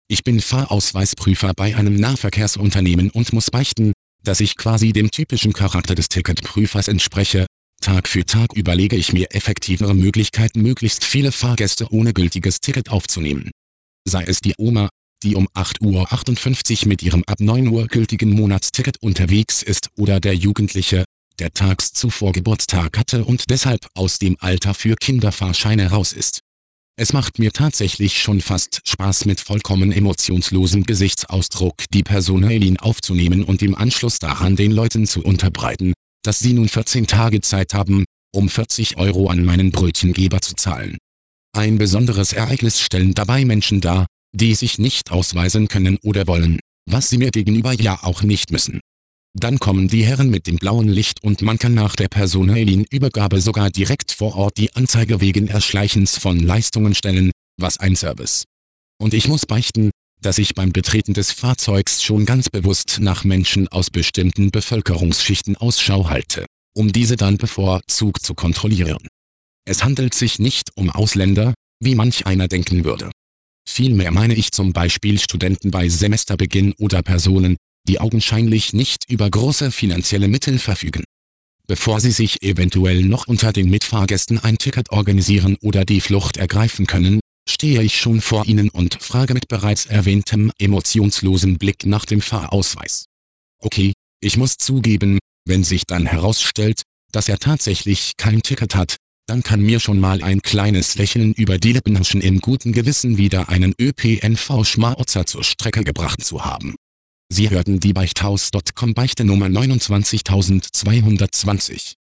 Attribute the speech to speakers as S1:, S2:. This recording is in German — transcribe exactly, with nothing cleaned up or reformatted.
S1: Ich bin Fahrausweisprüfer bei einem Nahverkehrsunternehmen und muss beichten, dass ich quasi dem typischen Charakter des Ticketprüfers entspreche. Tag für Tag überlege ich mir effektivere Möglichkeiten, möglichst viele Fahrgäste ohne gültiges Ticket aufzunehmen. Sei es die Oma, die um acht Uhr achtundfünfzig mit ihrem ab neun Uhr gültigen Monatsticket unterwegs ist, oder der Jugendliche, der tags zuvor Geburtstag hatte und deshalb aus dem Alter für Kinderfahrscheine raus ist. Es macht mir tatsächlich schon fast Spaß, mit vollkommen emotionslosem Gesichtsausdruck die Personalien aufzunehmen und im Anschluss daran den Leuten zu unterbreiten, dass sie nun vierzehn Tage Zeit haben, um vierzig Euro an meinen Brötchengeber zu zahlen. Ein besonderes Ereignis stellen dabei Menschen dar, die sich nicht ausweisen können oder wollen, was sie mir gegenüber ja auch nicht müssen. Dann kommen die Herren mit dem blauen Licht und man kann nach der Personalienübergabe sogar direkt vor Ort die Anzeige wegen Erschleichens von Leistungen stellen, was ein Service. Und ich muss beichten, dass ich beim Betreten des Fahrzeugs schon ganz bewusst nach Menschen aus bestimmten Bevölkerungsschichten Ausschau halte, um diese dann bevorzugt zu kontrollieren. Es handelt sich nicht um Ausländer, wie manch einer denken würde. Vielmehr meine ich zum Beispiel Studenten bei Semesterbeginn oder Personen, die augenscheinlich nicht über große finanzielle Mittel verfügen. Bevor sie sich eventuell noch unter den Mitfahrgästen ein Ticket organisieren oder die Flucht ergreifen können, stehe ich schon vor ihnen und frage mit bereits erwähntem emotionslosem Blick nach dem Fahrausweis. Okay, ich muss zugeben, wenn sich dann herausstellt, dass er tatsächlich kein Ticket hat, dann kann mir schon mal ein kleines Lächeln über die Lippen huschen, im guten Gewissen wieder einen Ö P N V-Schmarotzer zur Strecke gebracht zu haben. Sie hörten die Beichthaus Punkt com Beichte Nummer neunundzwanzigtausendzweihundertzwanzig.